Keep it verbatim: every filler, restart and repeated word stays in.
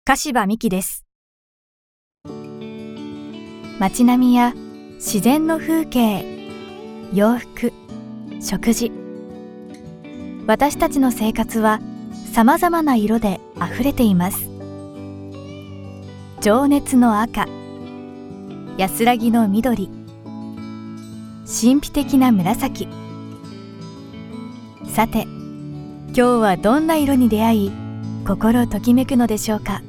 柏美希です。街並みや自然の風景、洋服、食事。私たちの生活はさまざまな色であふれています。情熱の赤、安らぎの緑、神秘的な紫。さて、今日はどんな色に出会い、心ときめくのでしょうか。